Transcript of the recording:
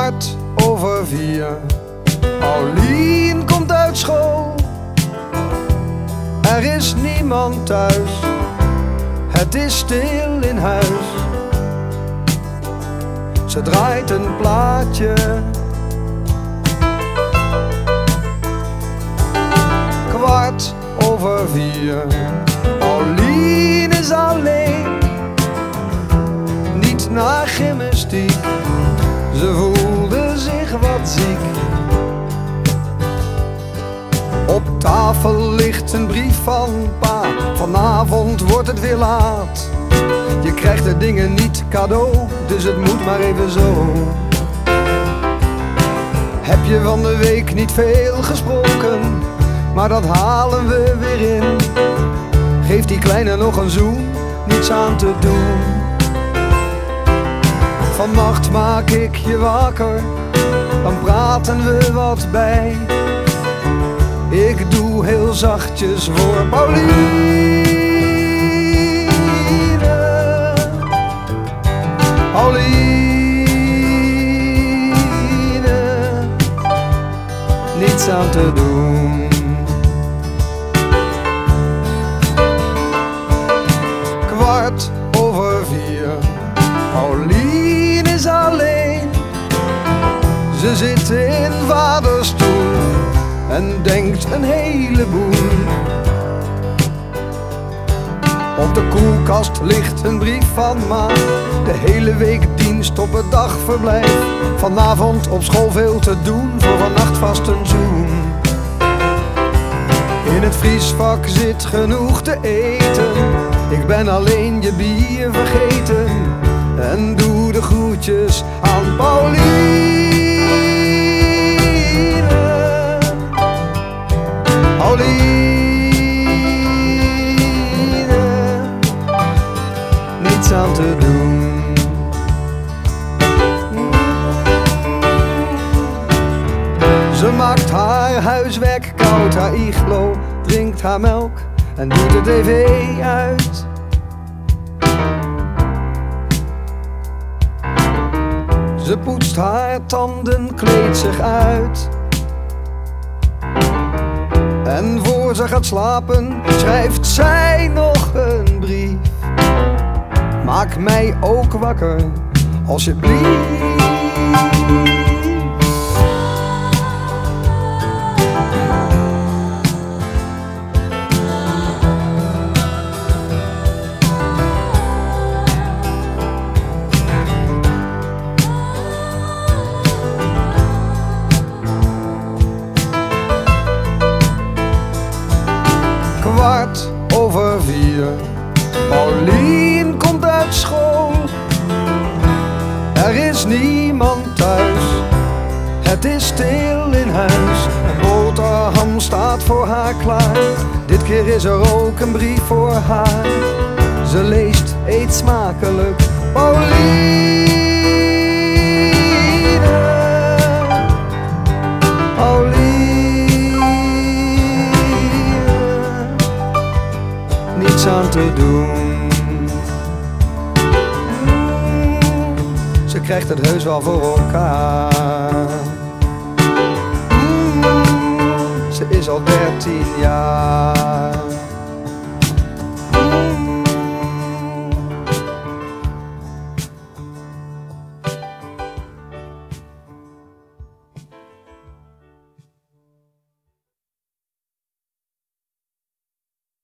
4:15. Paulien komt uit school. Er is niemand thuis. Het is stil in huis. Ze draait een plaatje. 4:15. Paulien is alleen. Niet naar gymnastiek. Ze voelde zich wat ziek. Op tafel ligt een brief van pa. Vanavond wordt het weer laat. Je krijgt de dingen niet cadeau, dus het moet maar even zo. Heb je van de week niet veel gesproken, maar dat halen we weer in. Geef die kleine nog een zoen, niets aan te doen. Vannacht maak ik je wakker, dan praten we wat bij. Ik doe heel zachtjes voor Pauline. Pauline, niets aan te doen. Kwart over 4. Pauline is alleen. Ze zit in vaders stoel en denkt een heleboel. Op de koelkast ligt een brief van ma. De hele week dienst op het dagverblijf. Vanavond op school veel te doen, voor vannacht vast een zoen. In het vriesvak zit genoeg te eten. Ik ben alleen je bier vergeten. En doe de groetjes aan Pauline. Niets aan te doen. Ze maakt haar huiswerk koud, haar iglo, drinkt haar melk en doet de tv uit. Ze poetst haar tanden, kleedt zich uit. En voor ze gaat slapen, schrijft zij nog een brief. Maak mij ook wakker, alsjeblieft. Kwart over 4. Paulien komt uit school. Er is niemand thuis. Het is stil in huis. Een boterham staat voor haar klaar. Dit keer is er ook een brief voor haar. Ze leest, eet smakelijk, Pauline. Niets aan te doen. Ze krijgt het heus wel voor elkaar. Ze is al 13 jaar.